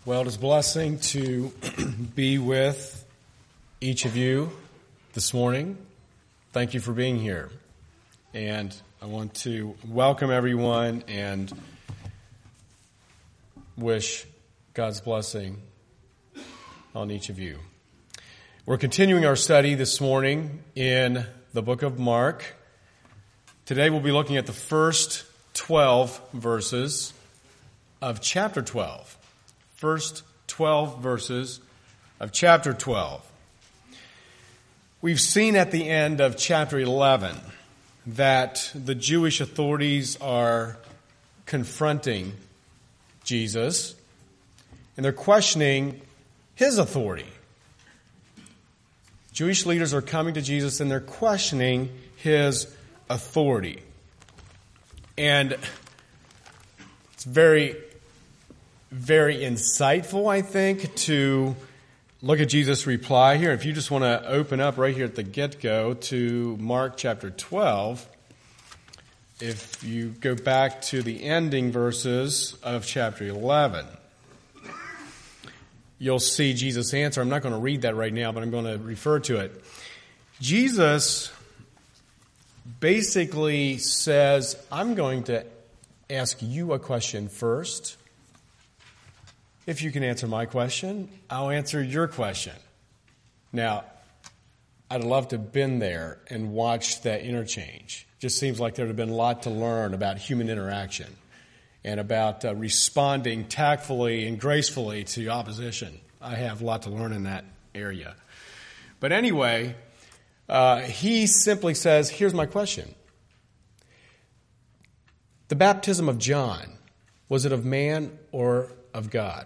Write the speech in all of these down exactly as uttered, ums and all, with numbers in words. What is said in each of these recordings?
Well, it is a blessing to be with each of you this morning. Thank you for being here. And I want to welcome everyone and wish God's blessing on each of you. We're continuing our study this morning in the book of Mark. Today we'll be looking at the first twelve verses of chapter twelve. First twelve verses of chapter twelve. We've seen at the end of chapter eleven that the Jewish authorities are confronting Jesus and they're questioning his authority. Jewish leaders are coming to Jesus and they're questioning his authority. And it's very Very insightful, I think, to look at Jesus' reply here. If you just want to open up right here at the get-go to Mark chapter twelve, if you go back to the ending verses of chapter eleven, you'll see Jesus' answer. I'm not going to read that right now, but I'm going to refer to it. Jesus basically says, I'm going to ask you a question first. If you can answer my question, I'll answer your question. Now, I'd love to have been there and watched that interchange. Just seems like there would have been a lot to learn about human interaction and about uh, responding tactfully and gracefully to opposition. I have a lot to learn in that area. But anyway, uh, he simply says, here's my question. The baptism of John, was it of man or of God?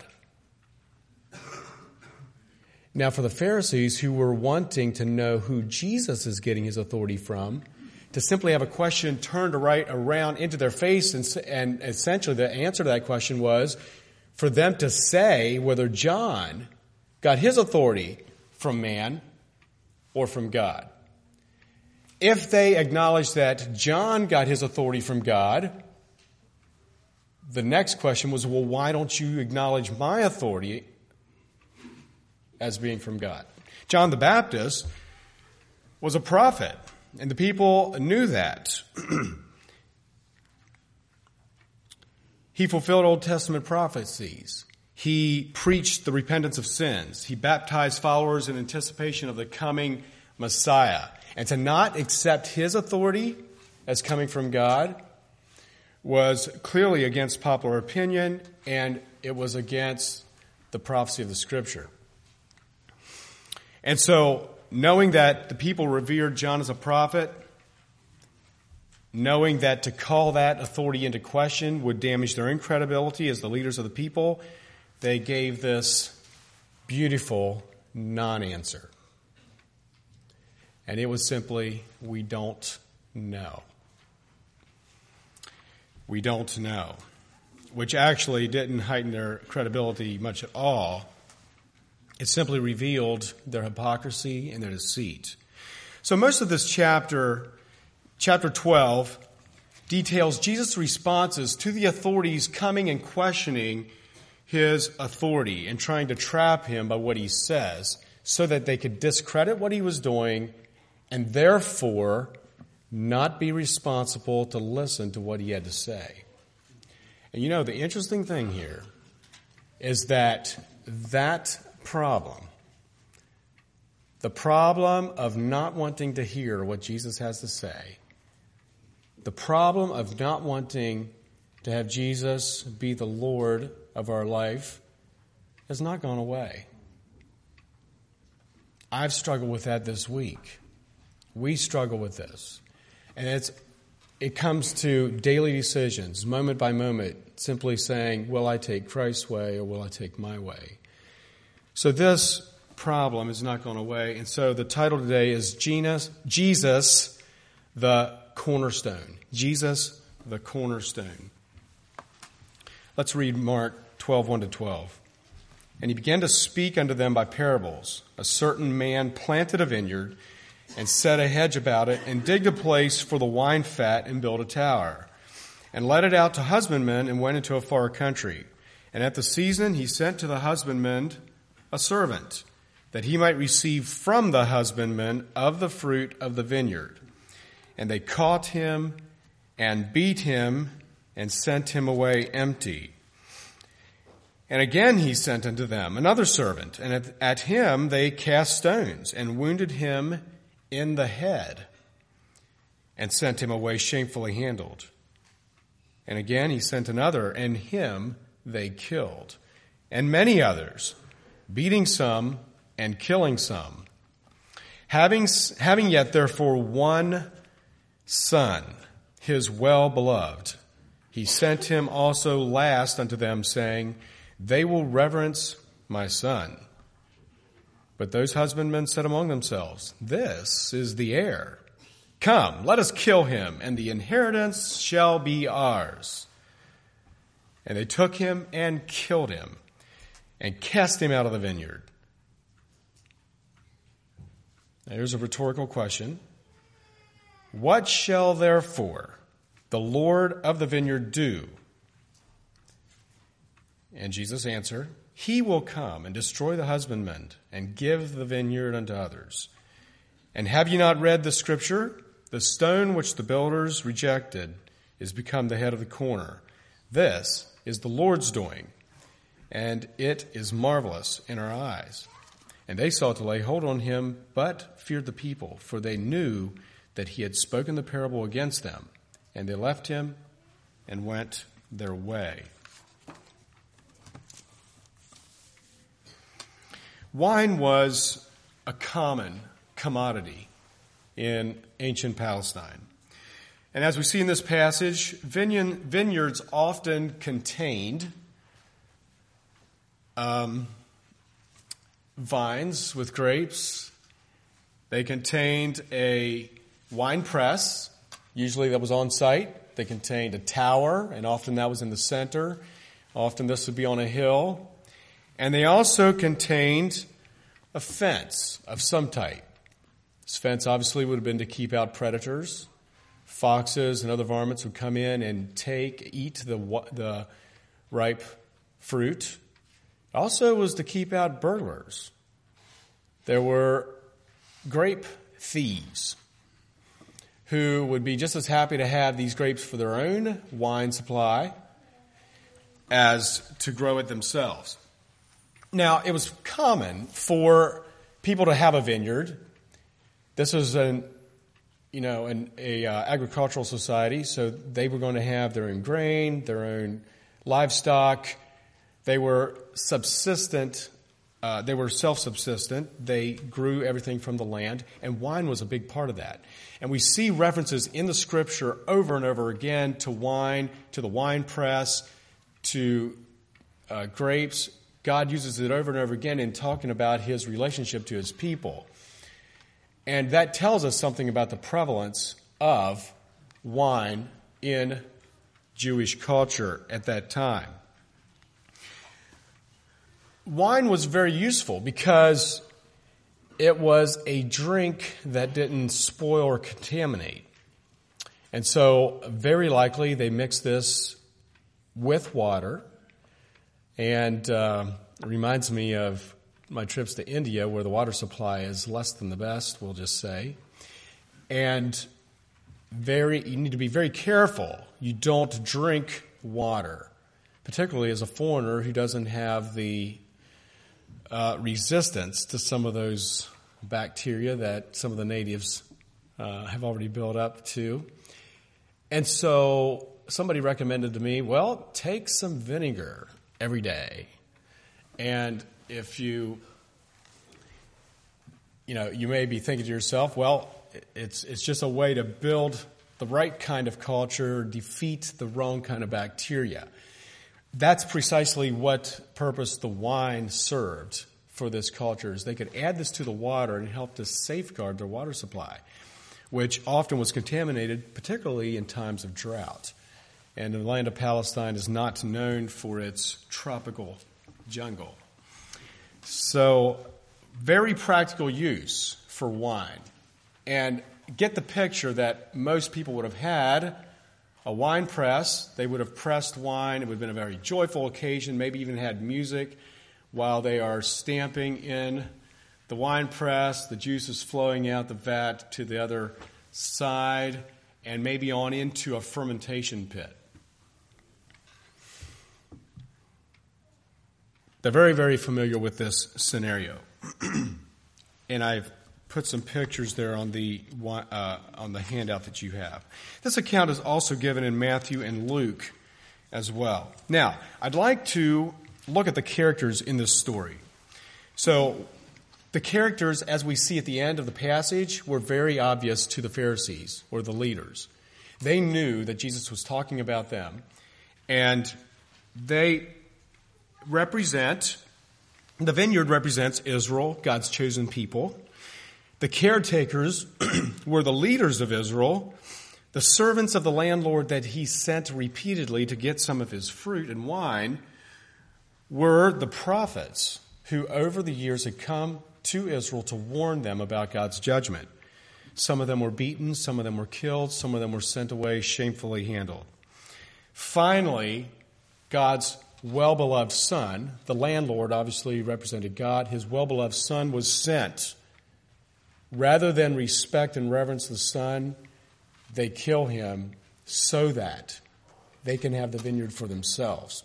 Now, for the Pharisees who were wanting to know who Jesus is getting his authority from, to simply have a question turned right around into their face, and, and essentially the answer to that question was for them to say whether John got his authority from man or from God. If they acknowledged that John got his authority from God, the next question was, well, why don't you acknowledge my authority as being from God? John the Baptist was a prophet, and the people knew that. He fulfilled Old Testament prophecies. He preached the repentance of sins. He baptized followers in anticipation of the coming Messiah. And to not accept his authority as coming from God was clearly against popular opinion, and it was against the prophecy of the Scripture. And so, knowing that the people revered John as a prophet, knowing that to call that authority into question would damage their own credibility as the leaders of the people, they gave this beautiful non-answer. And it was simply, we don't know. We don't know, which actually didn't heighten their credibility much at all. It simply revealed their hypocrisy and their deceit. So most of this chapter, chapter twelve, details Jesus' responses to the authorities coming and questioning his authority and trying to trap him by what he says so that they could discredit what he was doing and therefore not be responsible to listen to what he had to say. And you know, the interesting thing here is that that problem, the problem of not wanting to hear what Jesus has to say, the problem of not wanting to have Jesus be the Lord of our life has not gone away. I've struggled with that this week. We struggle with this. And it's it comes to daily decisions, moment by moment, simply saying, will I take Christ's way or will I take my way? So this problem is not going away. And so the title today is Jesus, the Cornerstone. Jesus, the Cornerstone. Let's read Mark twelve, one to twelve. And he began to speak unto them by parables. A certain man planted a vineyard and set a hedge about it and digged a place for the wine fat and built a tower and let it out to husbandmen and went into a far country. And at the season he sent to the husbandman a servant, that he might receive from the husbandman of the fruit of the vineyard. And they caught him and beat him and sent him away empty. And again he sent unto them another servant, and at, at him they cast stones and wounded him in the head and sent him away shamefully handled. And again he sent another, and him they killed, and many others, beating some and killing some. Having, having yet therefore one son, his well-beloved, he sent him also last unto them, saying, They will reverence my son. But those husbandmen said among themselves, This is the heir. Come, let us kill him, and the inheritance shall be ours. And they took him and killed him, and cast him out of the vineyard. Now here's a rhetorical question. What shall therefore the Lord of the vineyard do? And Jesus answered, He will come and destroy the husbandmen and give the vineyard unto others. And have you not read the scripture? The stone which the builders rejected is become the head of the corner. This is the Lord's doing, and it is marvelous in our eyes. And they sought to lay hold on him, but feared the people, for they knew that he had spoken the parable against them. And they left him and went their way. Wine was a common commodity in ancient Palestine. And as we see in this passage, vineyards often contained um, vines with grapes. They contained a wine press, usually that was on site. They contained a tower, and often that was in the center. Often this would be on a hill. And they also contained a fence of some type. This fence obviously would have been to keep out predators. Foxes and other varmints would come in and take, eat the, the ripe fruit. It also was to keep out burglars. There were grape thieves who would be just as happy to have these grapes for their own wine supply as to grow it themselves. Now, it was common for people to have a vineyard. This was an, you know, an a, uh, agricultural society, so they were going to have their own grain, their own livestock. They were subsistent. Uh, they were self-subsistent. They grew everything from the land, and wine was a big part of that. And we see references in the Scripture over and over again to wine, to the wine press, to uh, grapes. God uses it over and over again in talking about his relationship to his people. And that tells us something about the prevalence of wine in Jewish culture at that time. Wine was very useful because it was a drink that didn't spoil or contaminate. And so very likely they mixed this with water. And uh, it reminds me of my trips to India, where the water supply is less than the best, we'll just say. And very, you need to be very careful. You don't drink water, particularly as a foreigner who doesn't have the uh, resistance to some of those bacteria that some of the natives uh, have already built up to. And so somebody recommended to me, well, take some vinegar every day. And if you, you know, you may be thinking to yourself, well, it's it's just a way to build the right kind of culture, defeat the wrong kind of bacteria. That's precisely what purpose the wine served for this culture, is they could add this to the water and help to safeguard their water supply, which often was contaminated, particularly in times of drought. And the land of Palestine is not known for its tropical jungle. So, very practical use for wine. And get the picture that most people would have had a wine press. They would have pressed wine. It would have been a very joyful occasion, maybe even had music while they are stamping in the wine press. The juice is flowing out the vat to the other side and maybe on into a fermentation pit. They're very, very familiar with this scenario. And I've put some pictures there on the uh, on the handout that you have. This account is also given in Matthew and Luke as well. Now, I'd like to look at the characters in this story. So, the characters, as we see at the end of the passage, were very obvious to the Pharisees, or the leaders. They knew that Jesus was talking about them, and they represent, the vineyard represents Israel, God's chosen people. The caretakers were the leaders of Israel, the servants of the landlord that he sent repeatedly to get some of his fruit and wine were the prophets who over the years had come to Israel to warn them about God's judgment. Some of them were beaten, some of them were killed, some of them were sent away, shamefully handled. Finally, God's well-beloved son, the landlord obviously represented God, his well-beloved son was sent. Rather than respect and reverence the son, they kill him so that they can have the vineyard for themselves.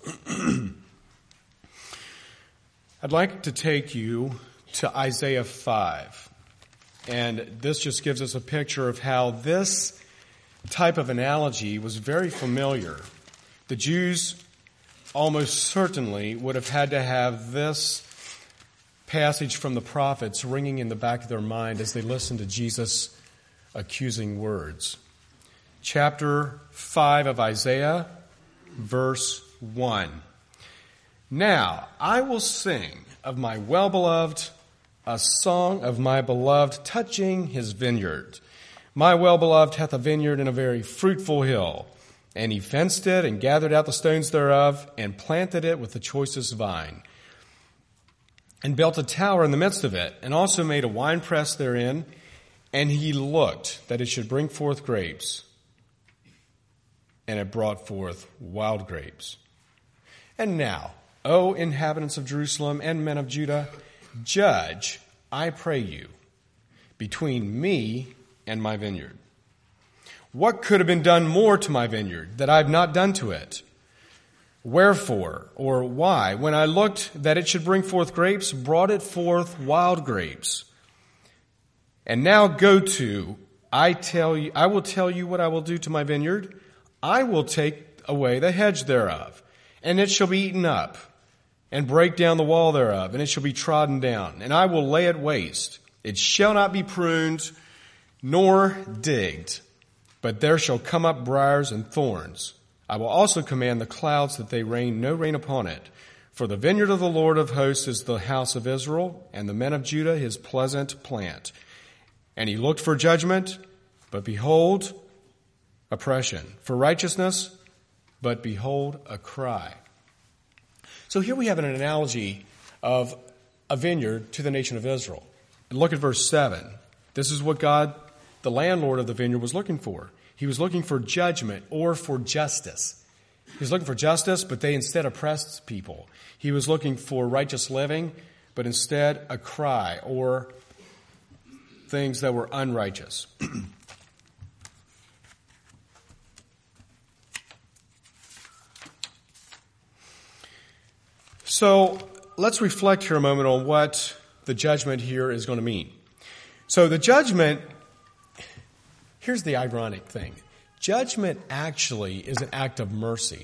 I'd like to take you to Isaiah five. And this just gives us a picture of how this type of analogy was very familiar. The Jews almost certainly would have had to have this passage from the prophets ringing in the back of their mind as they listened to Jesus' accusing words. Chapter five of Isaiah, verse one. Now I will sing of my well-beloved, a song of my beloved touching his vineyard. My well-beloved hath a vineyard in a very fruitful hill, and he fenced it and gathered out the stones thereof and planted it with the choicest vine, and built a tower in the midst of it, and also made a winepress therein, and he looked that it should bring forth grapes, and it brought forth wild grapes. And now, O inhabitants of Jerusalem and men of Judah, judge, I pray you, between me and my vineyard. What could have been done more to my vineyard that I have not done to it? Wherefore, or why, when I looked that it should bring forth grapes, brought it forth wild grapes? And now go to, I tell you, I will tell you what I will do to my vineyard. I will take away the hedge thereof, and it shall be eaten up, and break down the wall thereof, and it shall be trodden down, and I will lay it waste. It shall not be pruned, nor digged, but there shall come up briars and thorns. I will also command the clouds that they rain no rain upon it. For the vineyard of the Lord of hosts is the house of Israel, and the men of Judah his pleasant plant. And he looked for judgment, but behold, oppression. For righteousness, but behold, a cry. So here we have an analogy of a vineyard to the nation of Israel. And look at verse seven. This is what God, the landlord of the vineyard, was looking for. He was looking for judgment or for justice. He was looking for justice, but they instead oppressed people. He was looking for righteous living, but instead a cry or things that were unrighteous. So let's reflect here a moment on what the judgment here is going to mean. So the judgment, here's the ironic thing. Judgment actually is an act of mercy.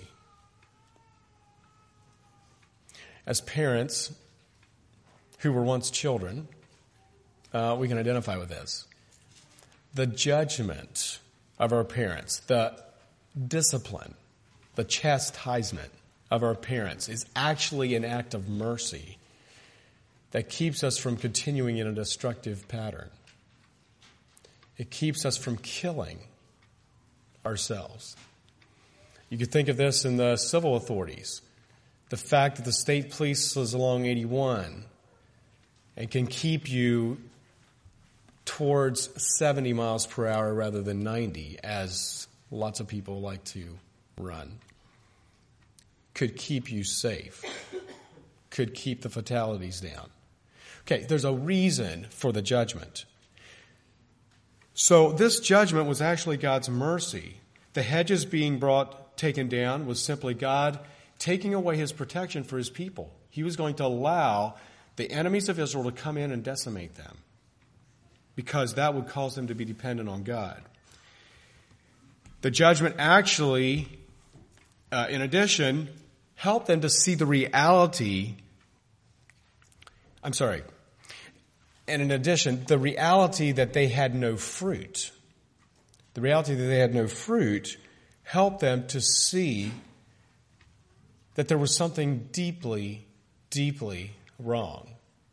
As parents who were once children, uh, we can identify with this. The judgment of our parents, the discipline, the chastisement of our parents is actually an act of mercy that keeps us from continuing in a destructive pattern. It keeps us from killing ourselves. You could think of this in the civil authorities. The fact that the state police is along eighty-one and can keep you towards seventy miles per hour rather than ninety as lots of people like to run, could keep you safe, could keep the fatalities down. Okay, there's a reason for the judgment. So this judgment was actually God's mercy. The hedges being brought, taken down, was simply God taking away his protection for his people. He was going to allow the enemies of Israel to come in and decimate them, because that would cause them to be dependent on God. The judgment actually, uh, in addition, helped them to see the reality. I'm sorry. And in addition, the reality that they had no fruit. The reality that they had no fruit helped them to see that there was something deeply, deeply wrong.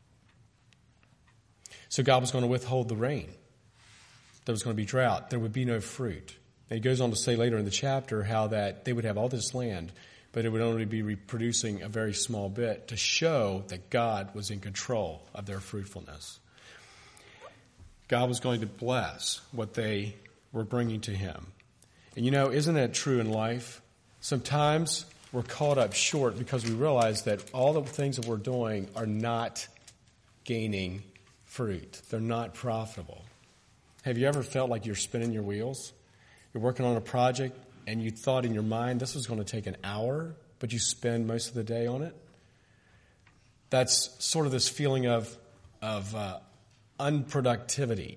So God was going to withhold the rain. There was going to be drought. There would be no fruit. And he goes on to say later in the chapter how that they would have all this land, but it would only be reproducing a very small bit to show that God was in control of their fruitfulness. God was going to bless what they were bringing to him. And you know, isn't that true in life? Sometimes we're caught up short because we realize that all the things that we're doing are not gaining fruit. They're not profitable. Have you ever felt like you're spinning your wheels? You're working on a project and you thought in your mind this was going to take an hour, but you spend most of the day on it? That's sort of this feeling of, of uh, unproductivity.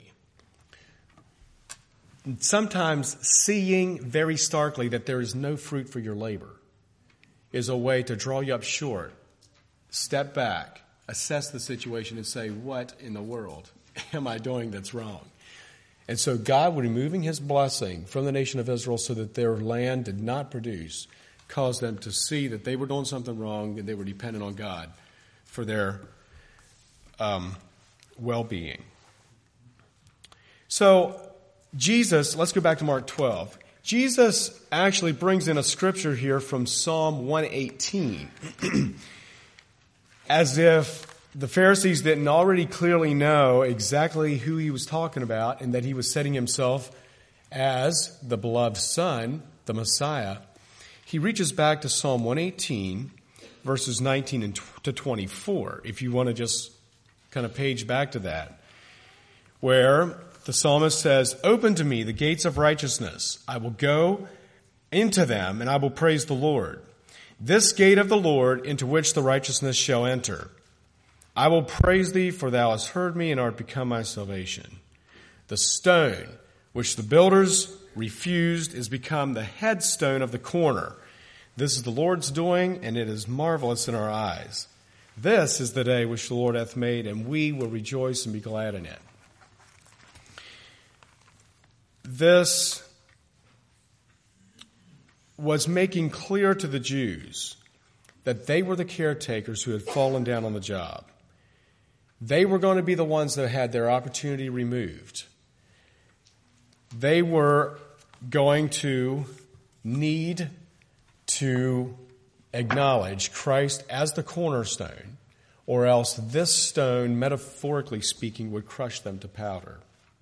And sometimes seeing very starkly that there is no fruit for your labor is a way to draw you up short, step back, assess the situation and say, what in the world am I doing that's wrong? And so God, removing his blessing from the nation of Israel so that their land did not produce, caused them to see that they were doing something wrong and they were dependent on God for their um, well-being. So Jesus, let's go back to Mark twelve. Jesus actually brings in a scripture here from Psalm one eighteen, as if the Pharisees didn't already clearly know exactly who he was talking about and that he was setting himself as the beloved Son, the Messiah. He reaches back to Psalm one eighteen, verses nineteen to twenty-four, if you want to just kind of page back to that, where the psalmist says, "Open to me the gates of righteousness. I will go into them and I will praise the Lord. This gate of the Lord into which the righteousness shall enter. I will praise thee, for thou hast heard me and art become my salvation. The stone which the builders refused is become the headstone of the corner. This is the Lord's doing, and it is marvelous in our eyes. This is the day which the Lord hath made, and we will rejoice and be glad in it." This was making clear to the Jews that they were the caretakers who had fallen down on the job. They were going to be the ones that had their opportunity removed. They were going to need to acknowledge Christ as the cornerstone, or else this stone, metaphorically speaking, would crush them to powder.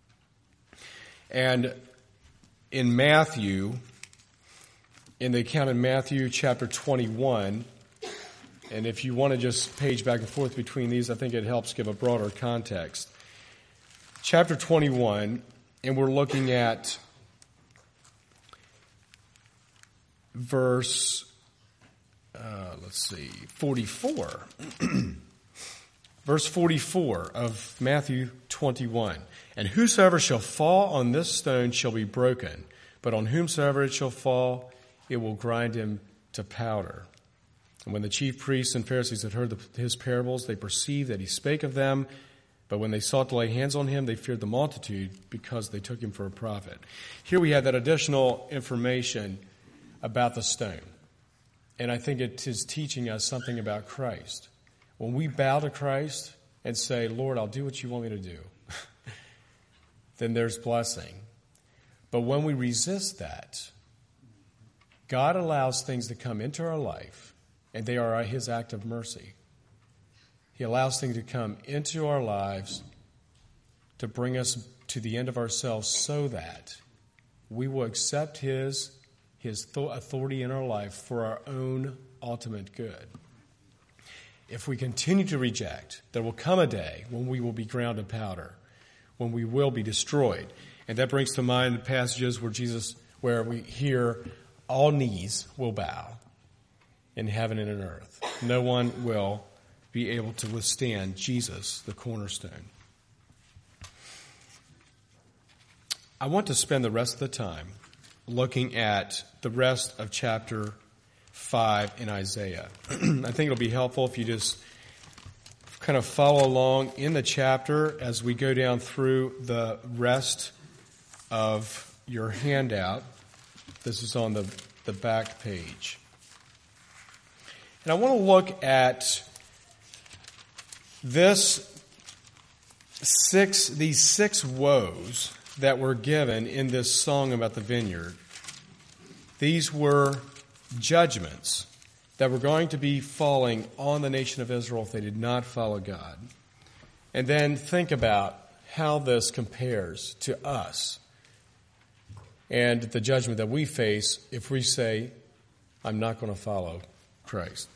And in Matthew, in the account in Matthew chapter twenty-one, and if you want to just page back and forth between these, I think it helps give a broader context. Chapter twenty-one, and we're looking at verse, uh, let's see, forty-four. Verse forty-four of Matthew twenty-one. "And whosoever shall fall on this stone shall be broken, but on whomsoever it shall fall, it will grind him to powder. And when the chief priests and Pharisees had heard the, his parables, they perceived that he spake of them. But when they sought to lay hands on him, they feared the multitude, because they took him for a prophet." Here we have that additional information about the stone. And I think it is teaching us something about Christ. When we bow to Christ and say, "Lord, I'll do what you want me to do," then there's blessing. But when we resist that, God allows things to come into our life, and they are his act of mercy. He allows things to come into our lives to bring us to the end of ourselves so that we will accept his, his authority in our life for our own ultimate good. If we continue to reject, there will come a day when we will be ground to powder, when we will be destroyed. And that brings to mind the passages where Jesus, where we hear all knees will bow in heaven and in earth. No one will be able to withstand Jesus, the cornerstone. I want to spend the rest of the time looking at the rest of chapter five in Isaiah. I think it'll be helpful if you just kind of follow along in the chapter as we go down through the rest of your handout. This is on the, the back page. And I want to look at this six, these six woes that were given in this song about the vineyard. These were judgments that were going to be falling on the nation of Israel if they did not follow God. And then think about how this compares to us and the judgment that we face if we say, I'm not going to follow Christ.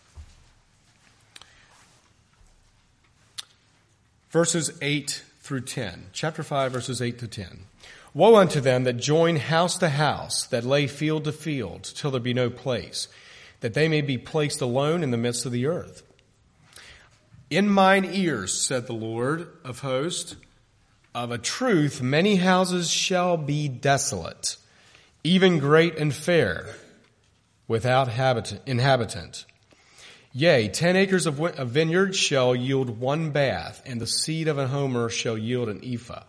Verses eight through ten. Chapter five, verses eight to ten. Woe unto them that join house to house, that lay field to field, till there be no place, that they may be placed alone in the midst of the earth. In mine ears, said the Lord of hosts, of a truth many houses shall be desolate, even great and fair, without habitant, inhabitant. Yea, ten acres of a vineyard shall yield one bath, and the seed of a homer shall yield an ephah.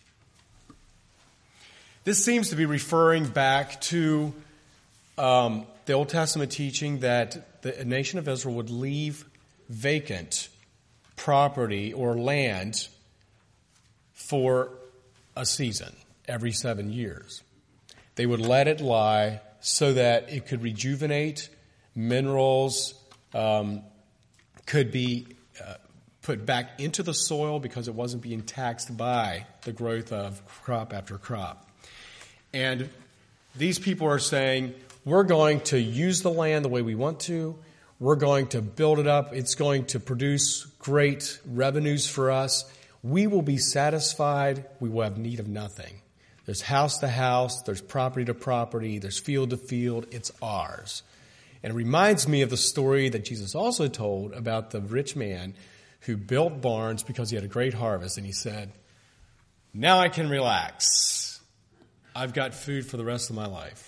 This seems to be referring back to um, the Old Testament teaching that the nation of Israel would leave vacant property or land for a season every seven years. They would let it lie so that it could rejuvenate, minerals um, could be uh, put back into the soil because it wasn't being taxed by the growth of crop after crop. And these people are saying, we're going to use the land the way we want to. We're going to build it up. It's going to produce great revenues for us. We will be satisfied. We will have need of nothing. There's house to house. There's property to property. There's field to field. It's ours. And it reminds me of the story that Jesus also told about the rich man who built barns because he had a great harvest. And he said, now I can relax. I've got food for the rest of my life.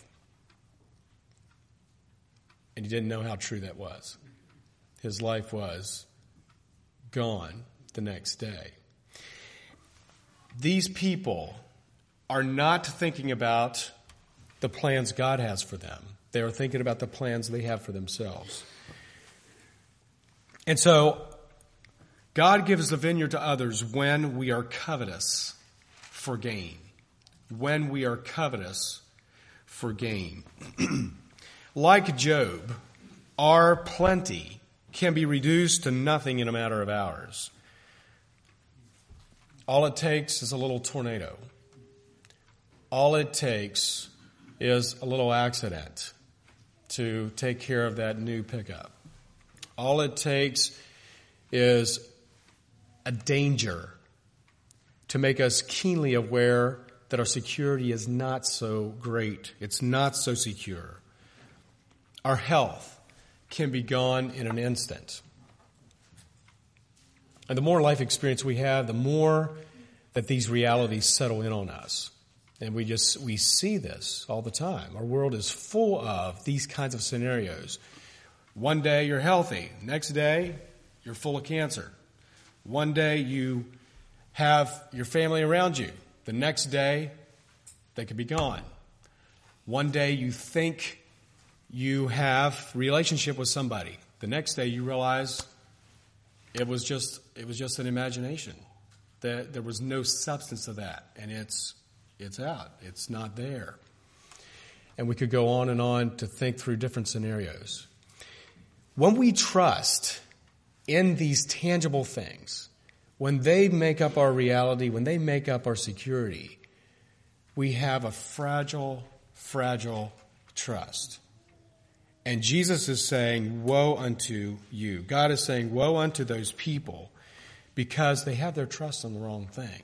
And he didn't know how true that was. His life was gone the next day. These people are not thinking about the plans God has for them. They are thinking about the plans they have for themselves. And so, God gives the vineyard to others when we are covetous for gain. When we are covetous for gain. Like Job, our plenty can be reduced to nothing in a matter of hours. All it takes is a little tornado. All it takes is a little accident to take care of that new pickup. All it takes is a danger to make us keenly aware that our security is not so great. It's not so secure. Our health can be gone in an instant. And the more life experience we have, the more that these realities settle in on us. And we just, we see this all the time. Our world is full of these kinds of scenarios. One day you're healthy. Next day you're full of cancer. One day you have your family around you. The next day, they could be gone. One day you think you have a relationship with somebody. The next day you realize it was just it was just an imagination. That there was no substance to that, and it's it's out. It's not there. And we could go on and on to think through different scenarios. When we trust in these tangible things, when they make up our reality, when they make up our security, we have a fragile fragile trust. And Jesus is saying, woe unto you. God is saying, woe unto those people because they have their trust on the wrong thing.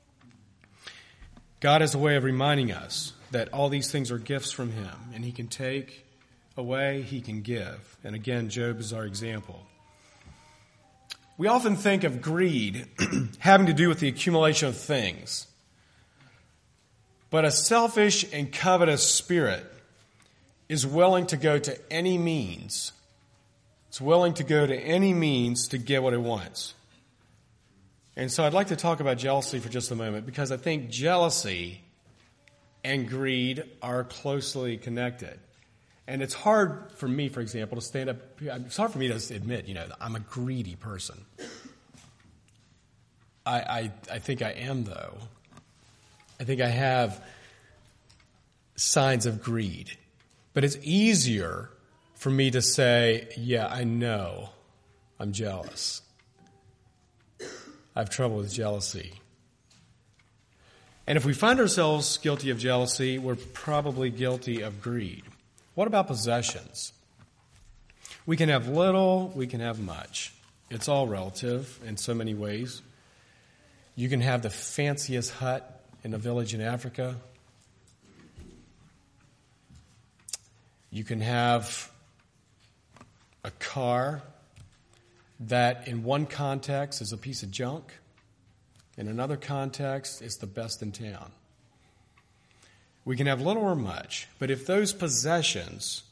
God has a way of reminding us that all these things are gifts from him, and he can take away, he can give. And again, Job is our example. We often think of greed having to do with the accumulation of things. But a selfish and covetous spirit is willing to go to any means. It's willing to go to any means to get what it wants. And so I'd like to talk about jealousy for just a moment, because I think jealousy and greed are closely connected. And it's hard for me, for example, to stand up. It's hard for me to admit, you know, I'm a greedy person. I, I, I think I am, though. I think I have signs of greed. But it's easier for me to say, yeah, I know I'm jealous. I have trouble with jealousy. And if we find ourselves guilty of jealousy, we're probably guilty of greed. What about possessions? We can have little, we can have much. It's all relative in so many ways. You can have the fanciest hut in a village in Africa. You can have a car that in one context is a piece of junk. In another context, it's the best in town. We can have little or much, but if those possessions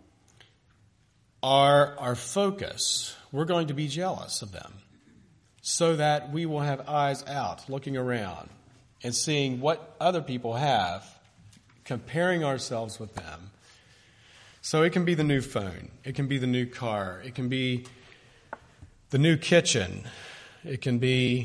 are our focus, we're going to be jealous of them, so that we will have eyes out, looking around and seeing what other people have, comparing ourselves with them. So it can be the new phone, it can be the new car, it can be the new kitchen, it can be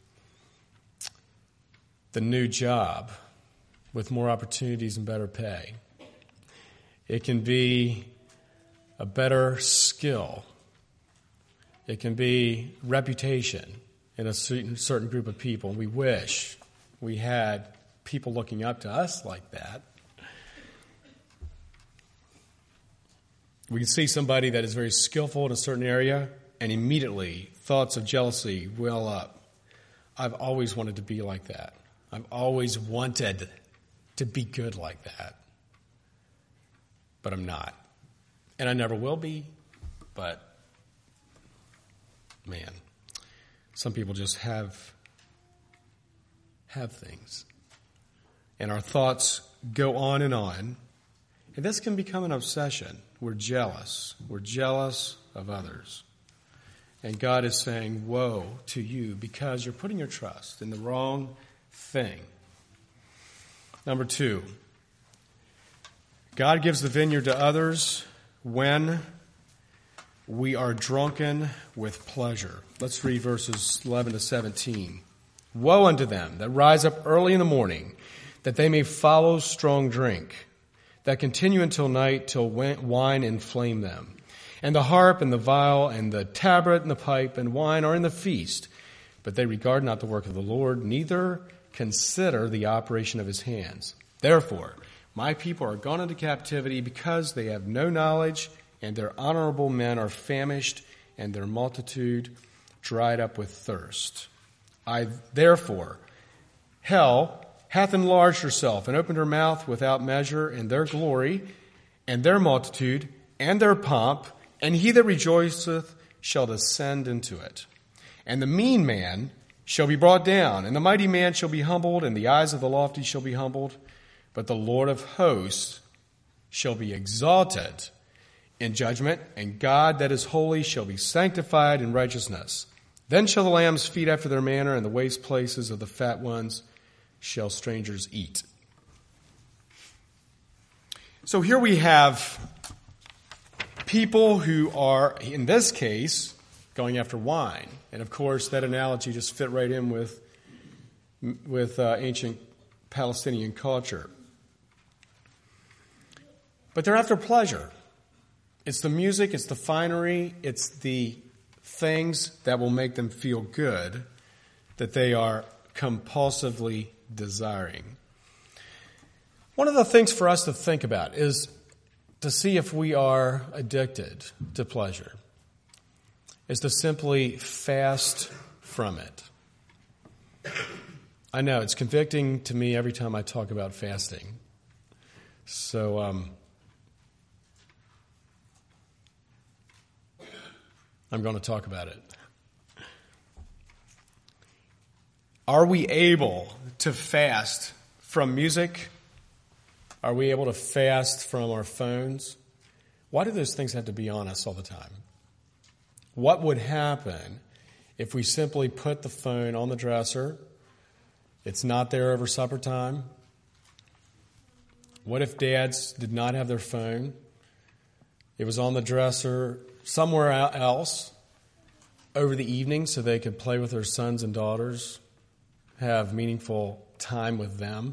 the new job with more opportunities and better pay. It can be a better skill. It can be reputation in a certain, certain group of people. We wish we had people looking up to us like that. We can see somebody that is very skillful in a certain area, and immediately thoughts of jealousy well up. I've always wanted to be like that. I've always wanted to be good like that. But I'm not. And I never will be. But, man, some people just have, have things. And our thoughts go on and on. And this can become an obsession. We're jealous. We're jealous of others. And God is saying, woe to you, because you're putting your trust in the wrong thing. Number two, God gives the vineyard to others when we are drunken with pleasure. Let's read verses eleven to seventeen. Woe unto them that rise up early in the morning, that they may follow strong drink, that continue until night, till wine inflame them. And the harp and the viol and the tabret and the pipe and wine are in the feast, but they regard not the work of the Lord, neither consider the operation of his hands. Therefore, my people are gone into captivity because they have no knowledge, and their honorable men are famished, and their multitude dried up with thirst. I, therefore, hell hath enlarged herself and opened her mouth without measure, and their glory, and their multitude, and their pomp, and he that rejoiceth shall descend into it. And the mean man shall be brought down, and the mighty man shall be humbled, and the eyes of the lofty shall be humbled. But the Lord of hosts shall be exalted in judgment, and God that is holy shall be sanctified in righteousness. Then shall the lambs feed after their manner, and the waste places of the fat ones shall strangers eat. So here we have people who are, in this case, going after wine. And of course, that analogy just fit right in with, with uh, ancient Palestinian culture. But they're after pleasure. It's the music, it's the finery, it's the things that will make them feel good that they are compulsively desiring. One of the things for us to think about is to see if we are addicted to pleasure, is to simply fast from it. I know it's convicting to me every time I talk about fasting. So, um, I'm going to talk about it. Are we able to fast from music? Are we able to fast from our phones? Why do those things have to be on us all the time? What would happen if we simply put the phone on the dresser? It's not there over supper time. What if dads did not have their phone? It was on the dresser somewhere else over the evening so they could play with their sons and daughters, have meaningful time with them.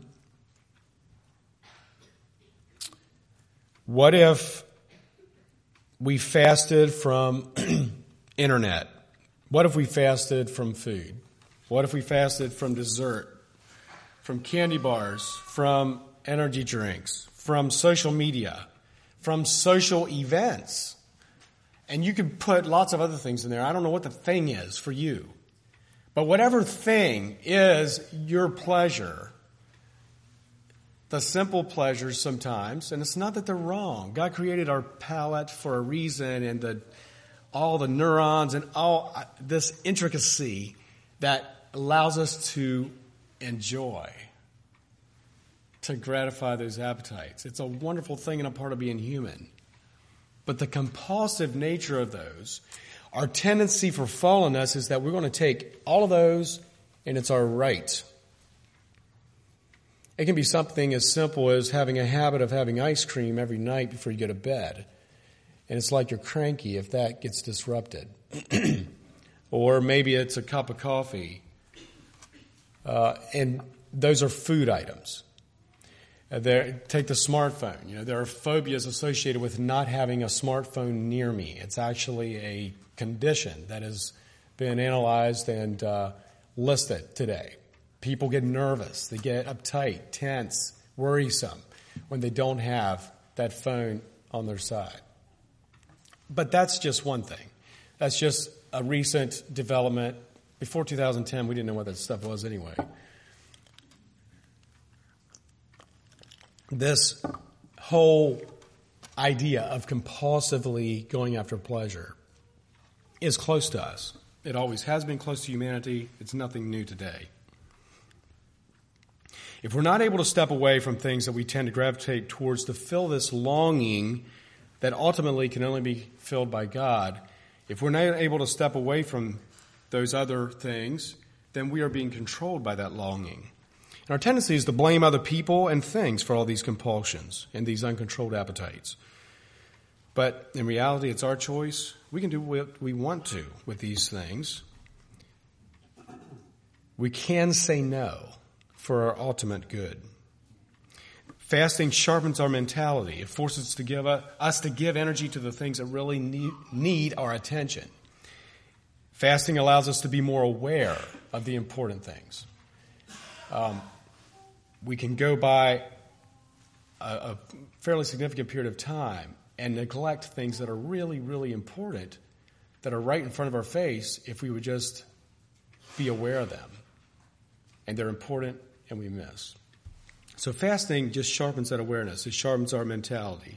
What if we fasted from internet? What if we fasted from food? What if we fasted from dessert, from candy bars, from energy drinks, from social media, from social events? And you could put lots of other things in there. I don't know what the thing is for you. But whatever thing is your pleasure, the simple pleasures sometimes, and it's not that they're wrong. God created our palate for a reason, and the all the neurons and all this intricacy that allows us to enjoy, to gratify those appetites. It's a wonderful thing and a part of being human. But the compulsive nature of those, our tendency for fallenness is that we're going to take all of those, and it's our right. It can be something as simple as having a habit of having ice cream every night before you go to bed. And it's like you're cranky if that gets disrupted. Or maybe it's a cup of coffee. Uh, and those are food items. Uh, there, take the smartphone. You know, there are phobias associated with not having a smartphone near me. It's actually a condition that has been analyzed and uh, listed today. People get nervous, they get uptight, tense, worrisome when they don't have that phone on their side. But that's just one thing. That's just a recent development. Before two thousand ten, we didn't know what that stuff was anyway. This whole idea of compulsively going after pleasure is close to us. It always has been close to humanity. It's nothing new today. If we're not able to step away from things that we tend to gravitate towards to fill this longing that ultimately can only be filled by God, if we're not able to step away from those other things, then we are being controlled by that longing. And our tendency is to blame other people and things for all these compulsions and these uncontrolled appetites. But in reality, it's our choice. We can do what we want to with these things. We can say no for our ultimate good. Fasting sharpens our mentality. It forces us to give, us to give energy to the things that really need, need our attention. Fasting allows us to be more aware of the important things. Um, we can go by a, a fairly significant period of time and neglect things that are really, really important, that are right in front of our face, if we would just be aware of them. And they're important, and we miss. So fasting just sharpens that awareness. It sharpens our mentality.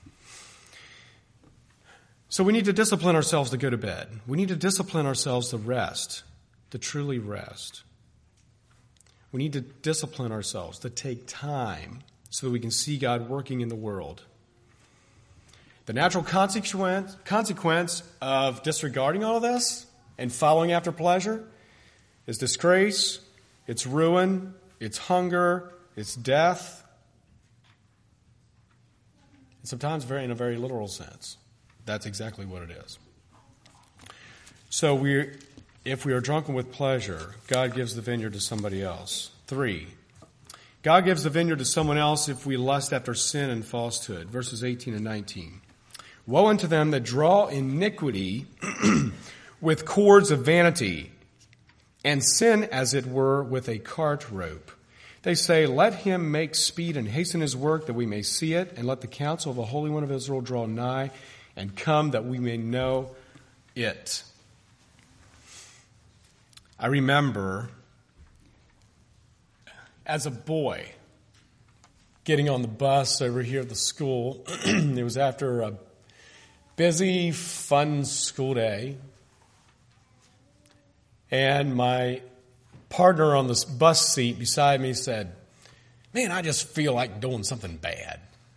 So we need to discipline ourselves to go to bed. We need to discipline ourselves to rest, to truly rest. We need to discipline ourselves to take time so that we can see God working in the world. The natural consequence, consequence of disregarding all of this and following after pleasure is disgrace, it's ruin, it's hunger, it's death. And sometimes very in a very literal sense. That's exactly what it is. So we, if we are drunken with pleasure, God gives the vineyard to somebody else. Three, God gives the vineyard to someone else if we lust after sin and falsehood. Verses eighteen and nineteen. Woe unto them that draw iniquity with cords of vanity, and sin, as it were, with a cart rope. They say, let him make speed and hasten his work that we may see it, and let the counsel of the Holy One of Israel draw nigh and come that we may know it. I remember as a boy getting on the bus over here at the school. It was after a busy, fun school day. And my partner on the bus seat beside me said, man, I just feel like doing something bad.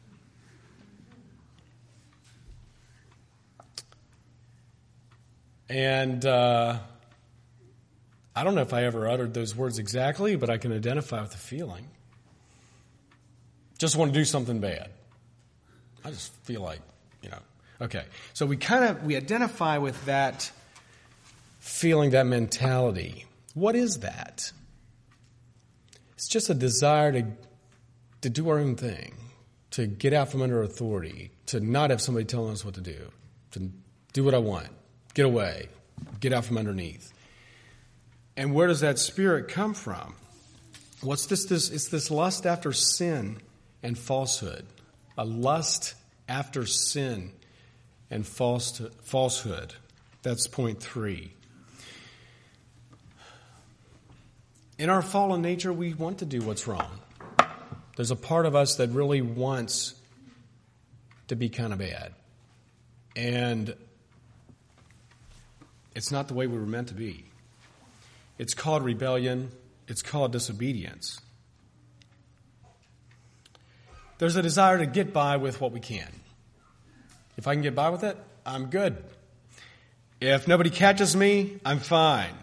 And uh, I don't know if I ever uttered those words exactly, but I can identify with the feeling. Just want to do something bad. I just feel like, you know. Okay, so we kind of, we identify with that feeling, that mentality. What is that? It's just a desire to to do our own thing, to get out from under authority, to not have somebody telling us what to do, to do what I want, get away, get out from underneath. And where does that spirit come from? What's this? This it's this lust after sin and falsehood. A lust after sin and false falsehood. That's point three. In our fallen nature, we want to do what's wrong. There's a part of us that really wants to be kind of bad. And it's not the way we were meant to be. It's called rebellion. It's called disobedience. There's a desire to get by with what we can. If I can get by with it, I'm good. If nobody catches me, I'm fine.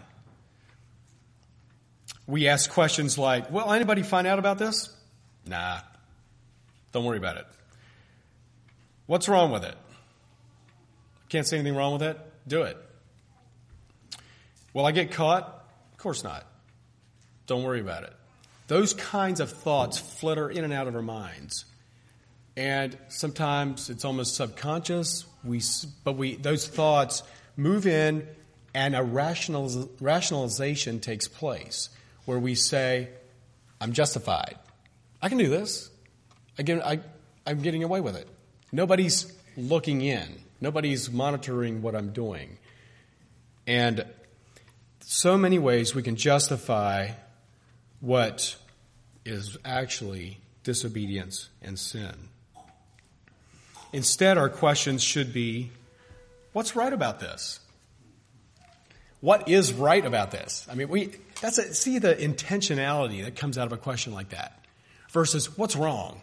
We ask questions like, will anybody find out about this? Nah, don't worry about it. What's wrong with it? Can't see anything wrong with it? Do it. Will I get caught? Of course not. Don't worry about it. Those kinds of thoughts flitter in and out of our minds. And sometimes it's almost subconscious, we, but we those thoughts move in and a rationaliz- rationalization takes place where we say, I'm justified. I can do this. I get, I, I'm getting away with it. Nobody's looking in. Nobody's monitoring what I'm doing. And so many ways we can justify what is actually disobedience and sin. Instead, our questions should be, what's right about this? What is right about this? I mean, we that's a, see the intentionality that comes out of a question like that versus what's wrong?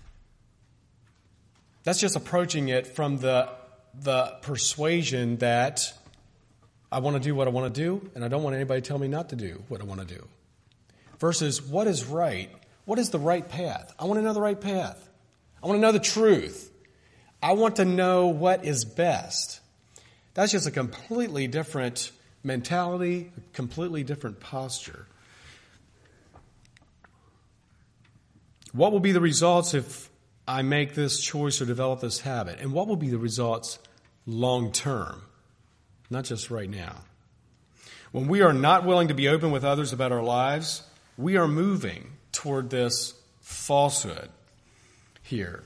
That's just approaching it from the the persuasion that I want to do what I want to do, and I don't want anybody to tell me not to do what I want to do. Versus what is right? What is the right path? I want to know the right path. I want to know the truth. I want to know what is best. That's just a completely different mentality, a completely different posture. What will be the results if I make this choice or develop this habit? And what will be the results long term? Not just right now. When we are not willing to be open with others about our lives, we are moving toward this falsehood here.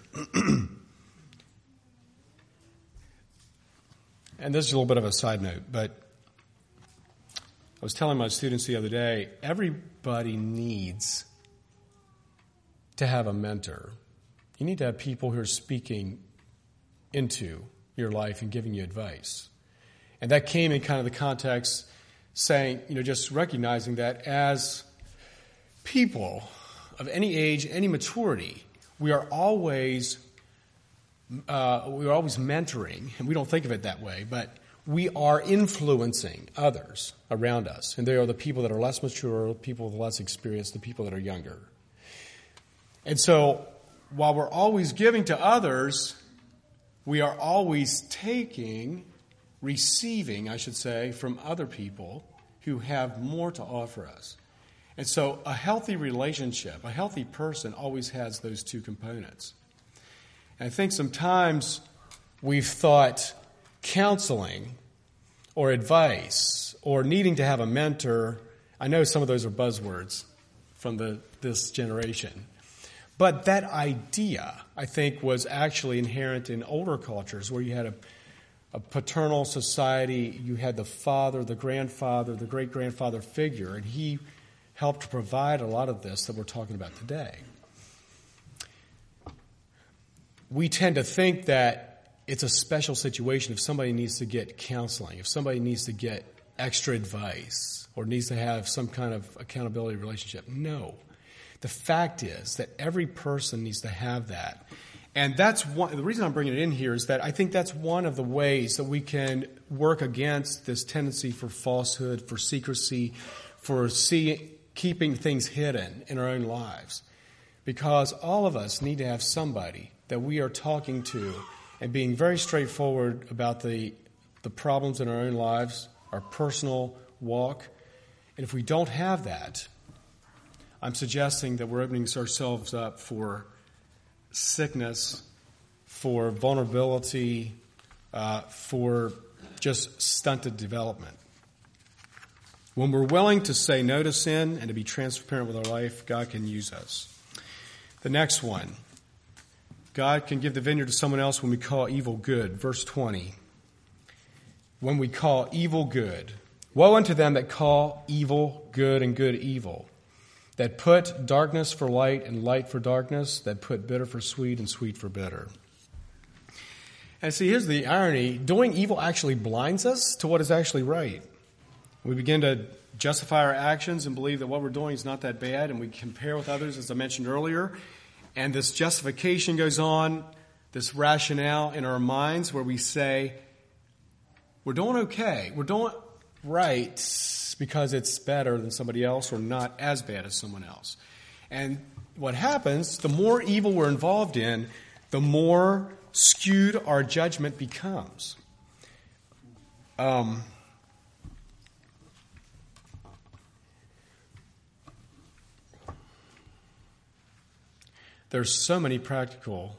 And this is a little bit of a side note, but I was telling my students the other day, everybody needs to have a mentor. You need to have people who are speaking into your life and giving you advice. And that came in kind of the context saying, you know, just recognizing that as people of any age, any maturity, we are always uh, we are always mentoring, and we don't think of it that way, but we are influencing others around us. And they are the people that are less mature, people with less experience, the people that are younger. And so while we're always giving to others, we are always taking, receiving, I should say, from other people who have more to offer us. And so a healthy relationship, a healthy person always has those two components. And I think sometimes we've thought counseling or advice or needing to have a mentor, I know some of those are buzzwords from the this generation. But that idea, I think, was actually inherent in older cultures where you had a, a paternal society, you had the father, the grandfather, the great-grandfather figure, and he helped provide a lot of this that we're talking about today. We tend to think that it's a special situation if somebody needs to get counseling, if somebody needs to get extra advice, or needs to have some kind of accountability relationship. No. The fact is that every person needs to have that. And that's one, the reason I'm bringing it in here is that I think that's one of the ways that we can work against this tendency for falsehood, for secrecy, for see, keeping things hidden in our own lives. Because all of us need to have somebody that we are talking to and being very straightforward about the, the problems in our own lives, our personal walk. And if we don't have that, I'm suggesting that we're opening ourselves up for sickness, for vulnerability, uh, for just stunted development. When we're willing to say no to sin and to be transparent with our life, God can use us. The next one, God can give the vineyard to someone else when we call evil good. Verse twenty, when we call evil good. Woe unto them that call evil good and good evil, that put darkness for light and light for darkness, that put bitter for sweet and sweet for bitter. And see, here's the irony. Doing evil actually blinds us to what is actually right. We begin to justify our actions and believe that what we're doing is not that bad, and we compare with others, as I mentioned earlier. And this justification goes on, this rationale in our minds where we say, we're doing okay, we're doing right because it's better than somebody else or not as bad as someone else. And what happens, the more evil we're involved in, the more skewed our judgment becomes. Um, there's so many practical,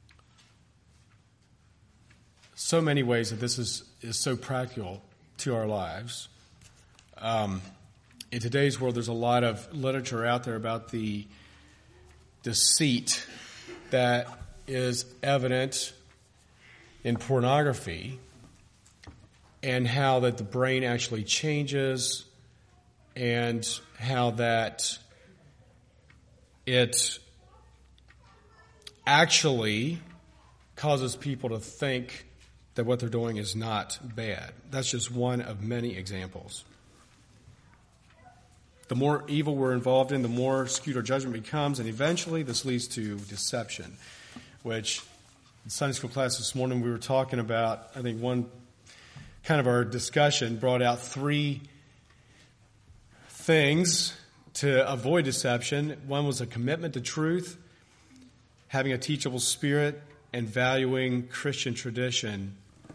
so many ways that this is, is so practical to our lives. Um, in today's world, there's a lot of literature out there about the deceit that is evident in pornography and how that the brain actually changes and how that it actually causes people to think that what they're doing is not bad. That's just one of many examples. The more evil we're involved in, the more skewed our judgment becomes, and eventually this leads to deception, which in Sunday school class this morning we were talking about. I think one kind of our discussion brought out three things to avoid deception. One was a commitment to truth, having a teachable spirit, and valuing Christian tradition.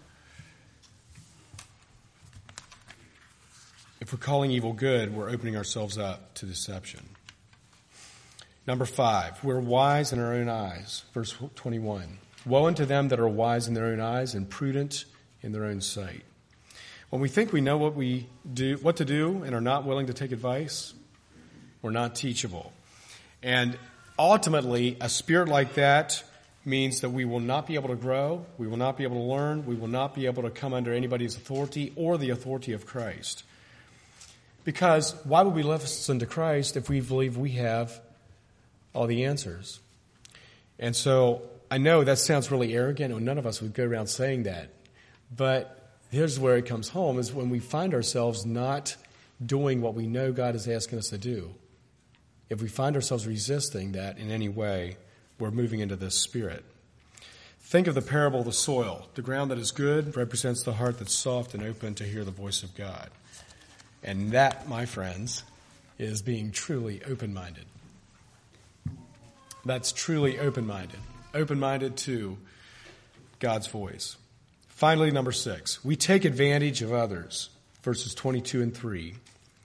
If we're calling evil good, we're opening ourselves up to deception. Number five, we're wise in our own eyes. Verse twenty-one. Woe unto them that are wise in their own eyes and prudent in their own sight. When we think we know what we do, what to do, and are not willing to take advice, we're not teachable. And ultimately, a spirit like that means that we will not be able to grow, we will not be able to learn, we will not be able to come under anybody's authority or the authority of Christ. Because why would we listen to Christ if we believe we have all the answers? And so I know that sounds really arrogant, and none of us would go around saying that. But here's where it comes home, is when we find ourselves not doing what we know God is asking us to do. If we find ourselves resisting that in any way, we're moving into this spirit. Think of the parable of the soil. The ground that is good represents the heart that's soft and open to hear the voice of God. And that, my friends, is being truly open-minded. That's truly open-minded. Open-minded to God's voice. Finally, number six, we take advantage of others. Verses twenty-two and three.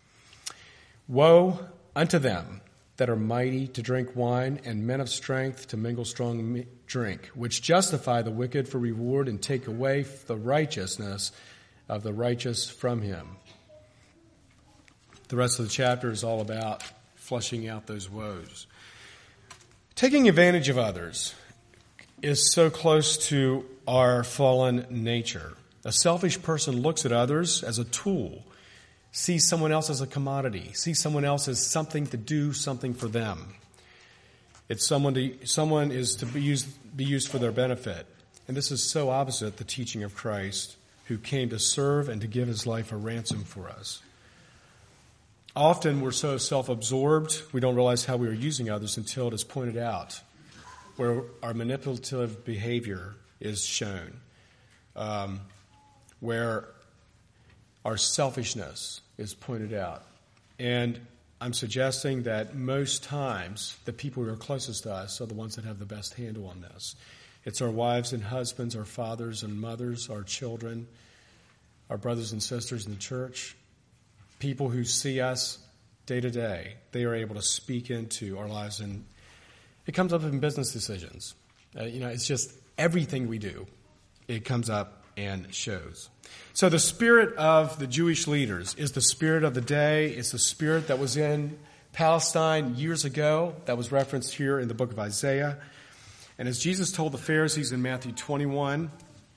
Woe unto them that are mighty to drink wine, and men of strength to mingle strong drink, which justify the wicked for reward and take away the righteousness of the righteous from him. The rest of the chapter is all about flushing out those woes. Taking advantage of others is so close to our fallen nature. A selfish person looks at others as a tool, sees someone else as a commodity, sees someone else as something to do something for them. It's someone to, someone is to be used, be used for their benefit. And this is so opposite the teaching of Christ, who came to serve and to give his life a ransom for us. Often we're so self-absorbed, we don't realize how we are using others until it is pointed out, where our manipulative behavior is shown, um, where our selfishness is pointed out. And I'm suggesting that most times the people who are closest to us are the ones that have the best handle on this. It's our wives and husbands, our fathers and mothers, our children, our brothers and sisters in the church, people who see us day to day. They are able to speak into our lives, and it comes up in business decisions. Uh, you know, it's just everything we do, it comes up and shows. So the spirit of the Jewish leaders is the spirit of the day. It's the spirit that was in Palestine years ago, that was referenced here in the book of Isaiah. And as Jesus told the Pharisees in Matthew twenty-one,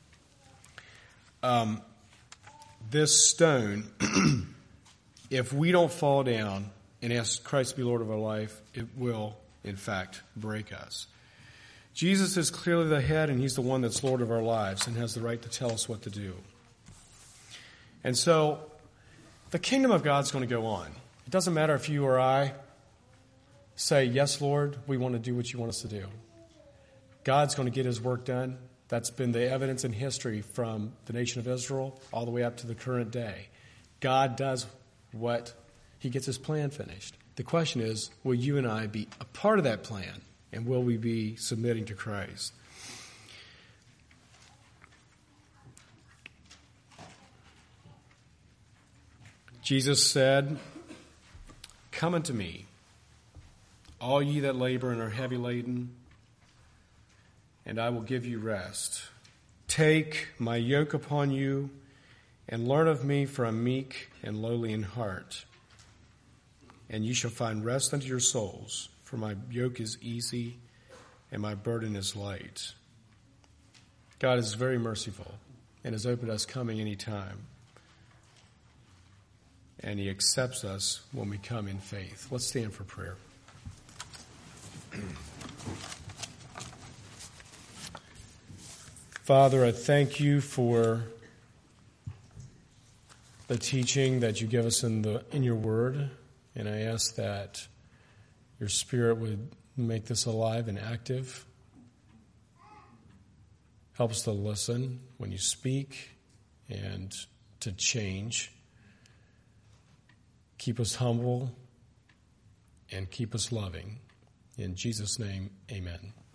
um, this stone, if we don't fall down and ask Christ to be Lord of our life, it will, in fact, break us. Jesus is clearly the head, and he's the one that's Lord of our lives and has the right to tell us what to do. And so the kingdom of God's going to go on. It doesn't matter if you or I say, yes, Lord, we want to do what you want us to do. God's going to get his work done. That's been the evidence in history from the nation of Israel all the way up to the current day. God does what he gets his plan finished. The question is, will you and I be a part of that plan? And will we be submitting to Christ? Jesus said, come unto me, all ye that labor and are heavy laden, and I will give you rest. Take my yoke upon you and learn of me, for I am meek and lowly in heart. And you shall find rest unto your souls, for my yoke is easy and my burden is light. God is very merciful and has opened us coming any time. And he accepts us when we come in faith. Let's stand for prayer. Father, I thank you for the teaching that you give us in the in your word, and I ask that your Spirit would make this alive and active. Help us to listen when you speak and to change. Keep us humble and keep us loving. In Jesus' name, amen.